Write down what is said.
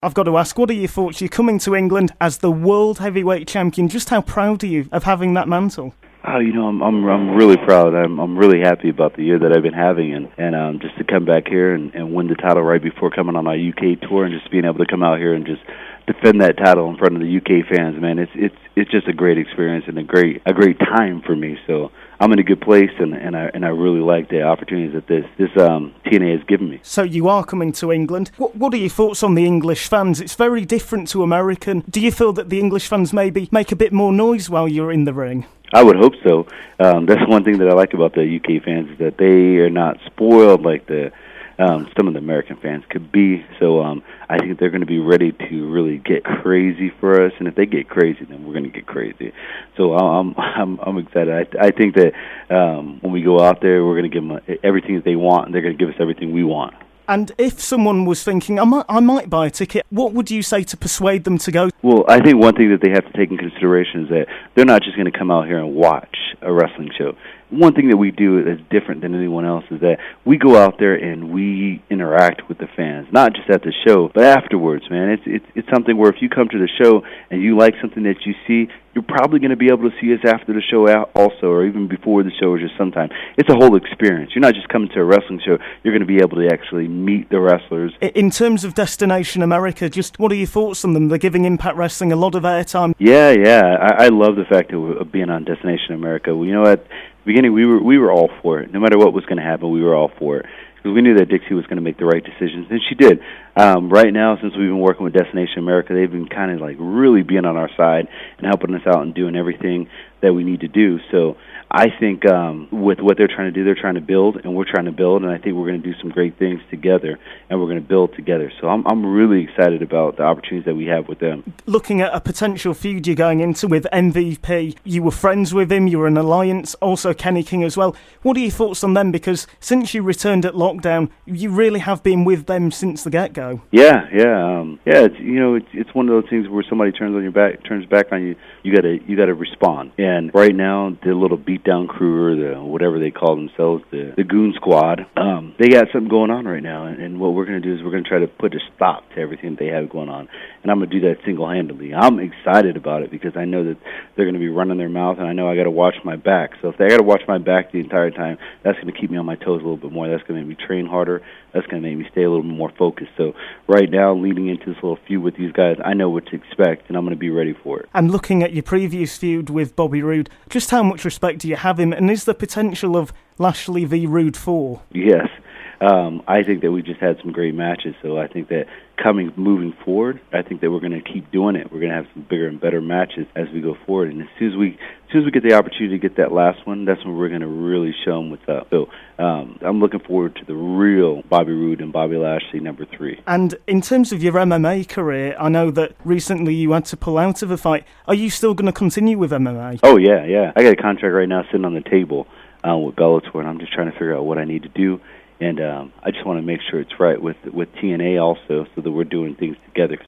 I've got to ask, what are your thoughts? You're coming to England as the world heavyweight champion. Just how proud are you of having that mantle? Oh, I'm really proud. I'm really happy about the year that I've been having, and just to come back here and win the title right before coming on my UK tour, and just being able to come out here and just defend that title in front of the UK fans, man. It's just a great experience and a great time for me. So I'm in a good place, and I really like the opportunities that this TNA has given me. So you are coming to England. What are your thoughts on the English fans? It's very different to American. Do you feel that the English fans maybe make a bit more noise while you're in the ring? I would hope so. That's one thing that I like about the UK fans, is that they are not spoiled like some of the American fans could be. So I think they're going to be ready to really get crazy for us, and if they get crazy, then we're going to get crazy. So I'm excited. I think that when we go out there, we're going to give them everything that they want, and they're going to give us everything we want. And if someone was thinking, I might buy a ticket, what would you say to persuade them to go? Well, I think one thing that they have to take in consideration is that they're not just going to come out here and watch a wrestling show. One thing that we do that's different than anyone else is that we go out there and we interact with the fans, not just at the show, but afterwards, man. It's something where if you come to the show and you like something that you see, you're probably going to be able to see us after the show also, or even before the show, or just sometime. It's a whole experience. You're not just coming to a wrestling show. You're going to be able to actually meet the wrestlers. In terms of Destination America, just what are your thoughts on them? They're giving Impact Wrestling a lot of airtime. Yeah. I love the fact of being on Destination America. Well, you know, at the beginning, we were all for it. No matter what was going to happen, we were all for it. Because we knew that Dixie was going to make the right decisions, and she did. Right now, since we've been working with Destination America, they've been kind of like really being on our side and helping us out and doing everything that we need to do. So I think with what they're trying to do, they're trying to build, and we're trying to build, and I think we're going to do some great things together, and we're going to build together. So I'm really excited about the opportunities that we have with them. Looking at a potential feud you're going into with MVP, you were friends with him, you were in alliance, also Kenny King as well. What are your thoughts on them? Because since you returned at lockdown, you really have been with them since the get-go. Yeah. It's one of those things where somebody turns back on you. You gotta respond. And right now, the little beatdown crew, or the whatever they call themselves, the Goon Squad, they got something going on right now. And what we're going to do is we're going to try to put a stop to everything they have going on. And I'm going to do that single-handedly. I'm excited about it because I know that they're going to be running their mouth, and I know I got to watch my back. So if I got to watch my back the entire time, that's going to keep me on my toes a little bit more. That's going to make me train harder. That's going to make me stay a little bit more focused. So right now, leading into this little feud with these guys, I know what to expect, and I'm going to be ready for it. And looking at your previous feud with Bobby Roode, just how much respect do you have him, and is there potential of Lashley v. Roode 4? Yes. I think that we just had some great matches, so I think that moving forward, I think that we're going to keep doing it. We're going to have some bigger and better matches as we go forward, and as soon as we get the opportunity to get that last one, that's when we're going to really show them what's up. So I'm looking forward to the real Bobby Roode and Bobby Lashley number 3. And in terms of your MMA career, I know that recently you had to pull out of a fight. Are you still going to continue with MMA? Oh, yeah. I got a contract right now sitting on the table with Bellator, and I'm just trying to figure out what I need to do. And I just want to make sure it's right with TNA also, so that we're doing things together.